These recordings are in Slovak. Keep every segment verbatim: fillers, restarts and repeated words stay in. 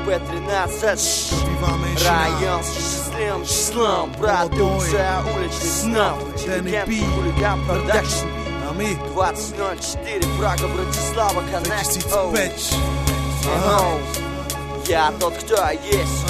бэ тринадцать, район с числом, числом, продукция уличных снов, интеллигентный хулиган продакшн. двадцать ноль четыре, Прага, Братислава, Коннект. Я тот, кто я есть.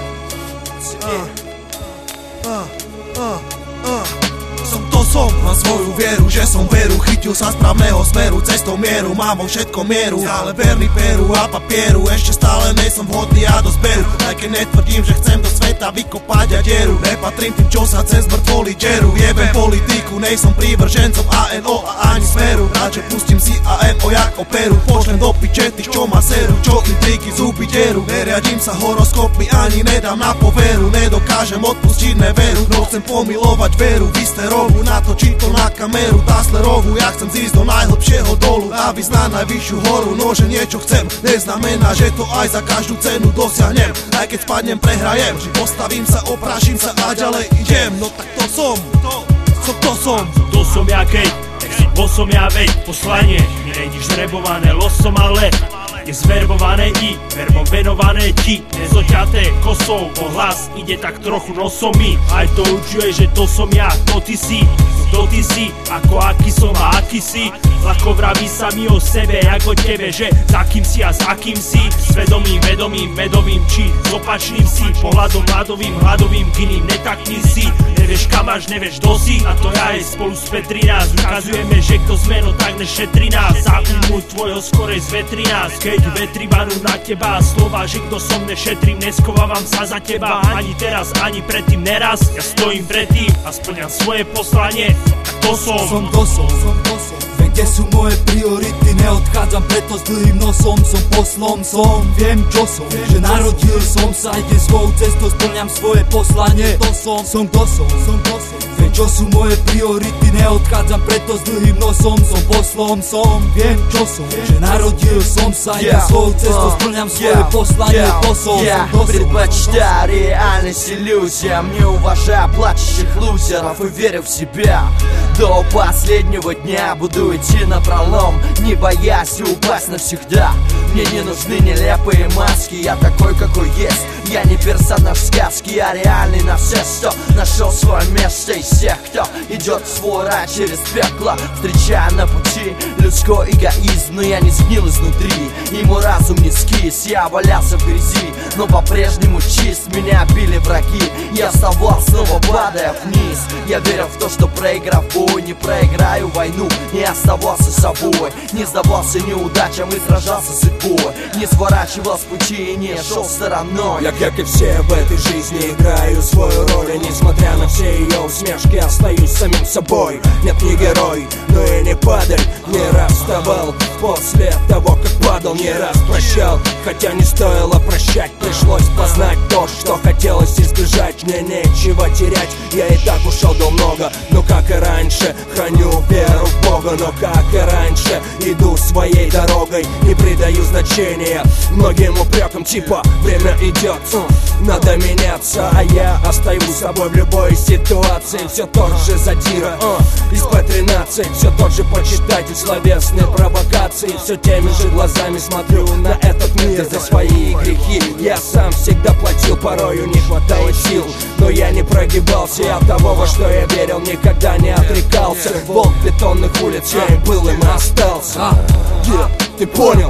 Som to som, mám svoju vieru, že som veru, chytil sa správneho smeru, cestou mieru, mám vo všetkom mieru, ale verný peru a papieru, ešte stále nejsom vhodný a do zberu, aj keď netvrdím, že chcem do sveta vykopať a dieru, nepatrím tým, čo sa cez mŕtvoli deru, jebem politiku, nejsom prívržencom á en ó a ani smeru, radšej pustím si á en ó jak operu, pošlem do piče tých, čo ma seru, čo intriky zuby deru, neriadím sa horoskopmi, ani nedám na poveru, nedokážem odpustiť neveru, no chcem pomilovať veru, vysterovú, natočí to na kameru Taslerovú, ja chcem zísť do najhlbšieho dolu a vyjsť na najvyššiu horu, no že niečo chcem, neznamená, že to aj za každú cenu dosiahnem, aj keď spadnem, prehrajem, postavím sa, oprášim sa a ďalej idem, no tak to som, to, to, to som To som ja keď, tak si bol som ja veď, poslanie mi není žrebované losom, ale je zverbované i verbom venované ti, nezoťaté kosou, o hlas ide tak trochu nosom mi, aj to učuje, že to som ja, to ty si, to ty si, ako aký som a aký si, ľahko vraví sa mi o sebe, jak o tebe, že za kým si a za kým si, svedomým, vedomým, medovým, či s opačným si, pohľadom hladovým, hladovým, k iným netakný si, nevieš kam až, nevieš kto si, a to ja je spolu s Petri nás, ukazujeme, že kto sme, no tak nešetri nás, za úmu tvojho skorej zvetri nás, keď vetri vanú na teba, slova, že kto som, nešetrím, neskovávam sa za teba, ani teraz, ani predtým neraz, ja stojím pred tým a splňam svoje poslanie, tak to som. Som to som, som to som. Viem, kde sú moje priority, neodchádzam preto s dlhým nosom, som poslom, som, viem čo som, že narodil som sa, idem svojou cestou, splňam svoje poslanie, to som, som to som, som to som. Viem, čo sú moje priority, neodchádzam preto s dlhým nosom, som poslom, som, viem čo som, že narodil som sa, idem svojou cestou, splňam svoje послание, то som, я то som. предпочитаю реальность иллюзиям, не уважая плачущих лузеров и верю в себя. До последнего дня буду идти напролом, не боясь упасть навсегда. Мне не нужны нелепые маски, я такой, какой есть. Я не персонаж сказки, я реальный на все сто. Нашел свое место из тех, кто идет в свой рай через пекло, встречая на пути людской эгоизм. Но я не сгнил изнутри, и мой разум не скис. Я валялся в грязи, но по-прежнему чист. Меня били враги, я вставал, снова падая вниз. Я верил в то, что проиграв бой, не проиграю войну. Не оставался собой, не сдавался неудачам и сражался с судьбой. Не сворачивал с пути и не шел стороной. Я, как и все в этой жизни, играю свою роль. И несмотря на все ее усмешки, остаюсь самим собой. Нет, не герой, но и не падаль. Не раз вставал после того, как падал. Не раз прощал, хотя не стоило прощать. Пришлось познать то, что хотелось избежать. Мне нечего терять, я и так ушел до много. Но как и раньше, храню веру в Бога. Но как и раньше, иду своей дорогой. Не придаю значения многим упрекам, типа время идет, надо меняться. А я остаюсь собой в любой ситуации. Все тот же задира из пэ тринадцать, все тот же почитатель словесной провокации. Все теми же глазами смотрю на этот мир. За свои грехи я сам всегда платил, порою не хватало сил. Но я не прогибался, и от того, во что я верил, никогда не отрекался. Волк бетонных улиц, я им был, им остался. Yeah, ты понял?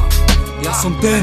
Ja som ten,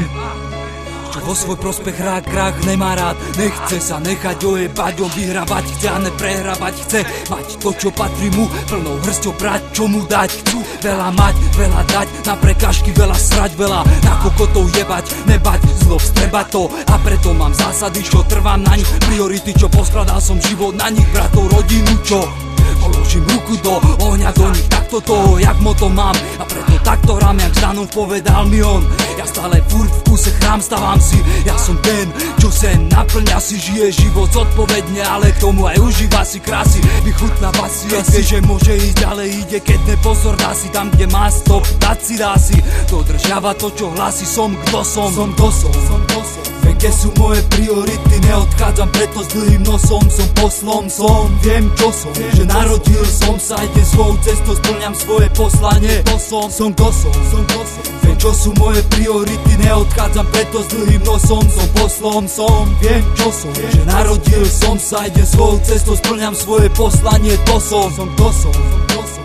čo vo svoj prospech hrá krach nemá rád. Nechce sa nechať ojebať, on vyhrávať chce a neprehrávať chce. Mať to, čo patrí mu, plnou hrsťou brať, čo mu dať. Chcú veľa mať, veľa dať, na prekážky veľa srať, veľa na kokotov jebať, nebať, zlo vstrebať to. A preto mám zásady, čo trvám na nich, priority, čo poskladal som život na nich, bratov, rodinu, čo položím ruku do ohňa, do nich takto toho, jak moto mám. A preto takto hrám, jak Ždanov povedal mi on. Ja stále furt v kuse chrám, stavám si. Ja som ten, čo sen naplňa si, žije život zodpovedne, ale k tomu aj užíva si krásy, vychutnáva si. Keď vie, že môže ísť ďalej, ide, keď nepozor dá si. Tam, kde má stop, dať si dá si. Dodržiava to, čo hlási, som kto som. Som to som, som to som. kde sú moje priority. Neodchádzam preto s dlhým nosom, som poslom, som, viem čo som, že narodil som sa, idem svojou cestou, splňam svoje poslanie. To som, som kto som, som kto som, viem čo sú moje priority. Neodchádzam preto s dlhým nosom, som poslom, som, viem čo som, že narodil som sa, idem svojou cestou, splňam svoje poslanie. To som, som kto som, som kto som.